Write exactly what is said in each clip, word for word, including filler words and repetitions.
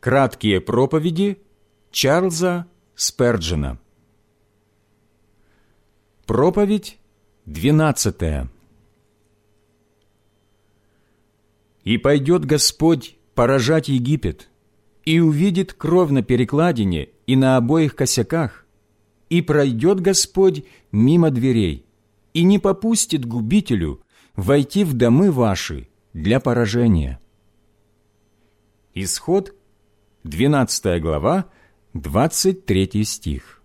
Краткие проповеди Чарльза Сперджена. Проповедь двенадцатая. «И пойдет Господь поражать Египет, и увидит кровь на перекладине и на обоих косяках, и пройдет Господь мимо дверей, и не попустит губителю войти в домы ваши для поражения». Исход, двенадцатая глава, двадцать третий стих.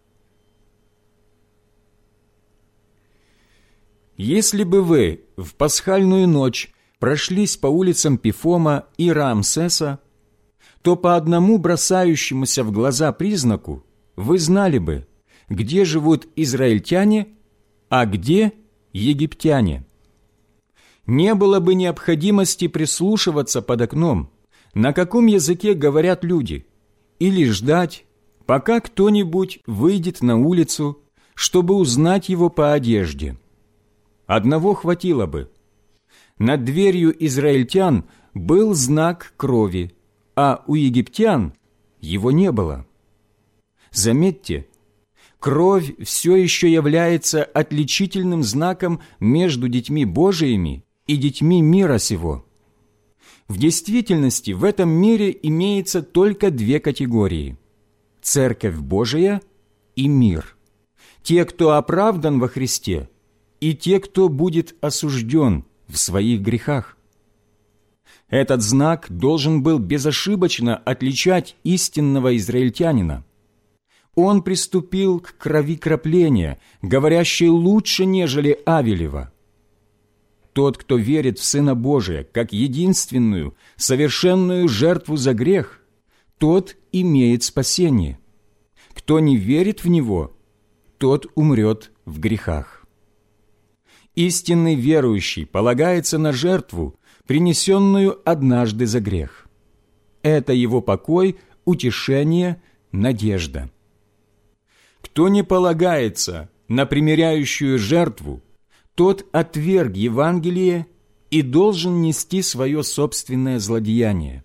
Если бы вы в пасхальную ночь прошлись по улицам Пифома и Раамсеса, то по одному бросающемуся в глаза признаку вы знали бы, где живут израильтяне, а где египтяне. Не было бы необходимости прислушиваться под окном, на каком языке говорят люди, или ждать, пока кто-нибудь выйдет на улицу, чтобы узнать его по одежде. Одного хватило бы. Над дверью израильтян был знак крови, а у египтян его не было. Заметьте, кровь все еще является отличительным знаком между детьми Божиими и детьми мира сего. В действительности в этом мире имеется только две категории – Церковь Божия и мир. Те, кто оправдан во Христе, и те, кто будет осужден в своих грехах. Этот знак должен был безошибочно отличать истинного израильтянина. Он приступил к крови крапления, говорящей лучше, нежели Авелева. Тот, кто верит в Сына Божия как единственную, совершенную жертву за грех, тот имеет спасение. Кто не верит в Него, тот умрет в грехах. Истинный верующий полагается на жертву, принесенную однажды за грех. Это его покой, утешение, надежда. Кто не полагается на примиряющую жертву, тот отверг Евангелие и должен нести свое собственное злодеяние.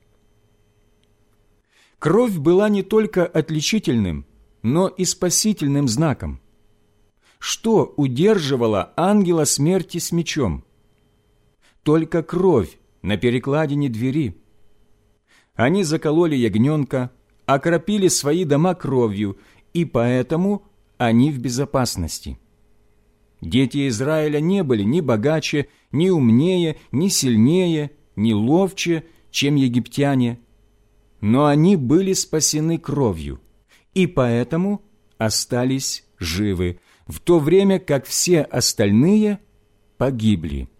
Кровь была не только отличительным, но и спасительным знаком. Что удерживало ангела смерти с мечом? Только кровь на перекладине двери. Они закололи ягненка, окропили свои дома кровью, и поэтому они в безопасности. Дети Израиля не были ни богаче, ни умнее, ни сильнее, ни ловче, чем египтяне, но они были спасены кровью, и поэтому остались живы, в то время как все остальные погибли.